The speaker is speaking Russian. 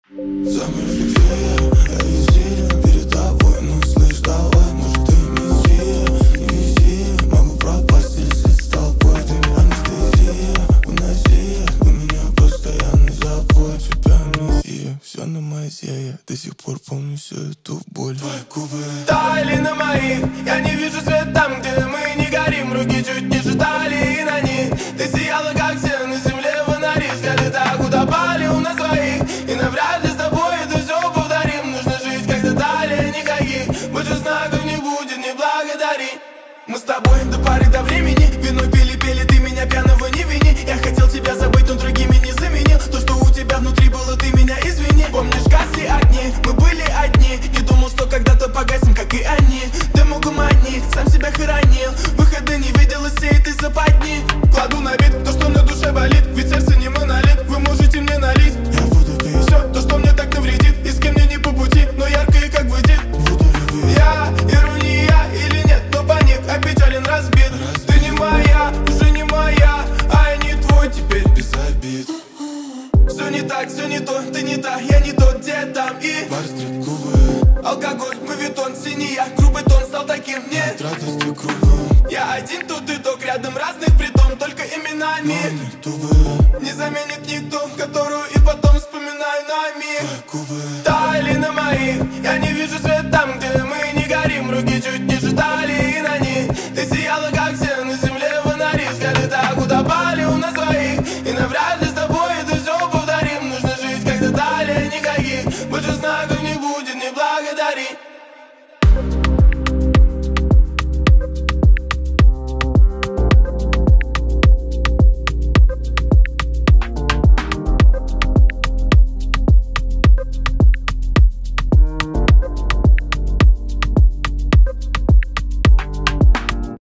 Замерли где я веселье перед тобой. Ну слышь, давай, может ты не вези. Могу пропасть или слить с толпой. Ты не анестезия, уноси. У меня постоянный запой. Тебя амнезия, все на мазе. Я до сих пор помню всю эту боль. Твои губы таяли на моих. Я не вижу свет там, где мы не горим. Руки чуть ниже талии, и на них ты сияла, как все на земле фонари. Скажи, так утопали у нас своих. И навряд ли с тобой это все повторим. Нужно жить, когда далее никаких больше знаков не будет, не благодари. Мы с тобой до поры до времени виной пили, ты меня пьяного не вини. Я хотел тебя забыть, но другими не заменил. То, что у тебя внутри было, ты меня извини. Помнишь, гасли огни, мы были одни. Не думал, что когда-то погасим, как и они. Дыму гумани, сам себя хоронил. Выхода не видел из всей этой западни. Кладу на вид то, что на душе болит. Ведь сердце не монолит, вы можете мне налить. Я буду пить Все, то, что мне так навредит. И с кем мне не по пути, но ярко и как выйдет. буду любить. Я ирония или нет, но паник, опечален, разбит. Ты не моя, уже не моя, а я не твой теперь. Без обид. Все не так, все не то, ты не та, я не тот, где там и Барстрит губы, алкоголь, мовитон, синий, грубый тон стал таким, нет. от радости кругом. Я один тут и ток, рядом разных притом, только именами. Мамы тубы, Не заменит никто, которую и потом вспоминаю нами. твои губы Таяли на моих, я не вижу свет там, где мы не горим. Руки чуть ниже талии, и на них ты сияла, как все на земле фонари. Скажи, так утопали у нас своих. И навряд ли с тобой это все повторим. Нужно жить, когда далее никаких больше знаков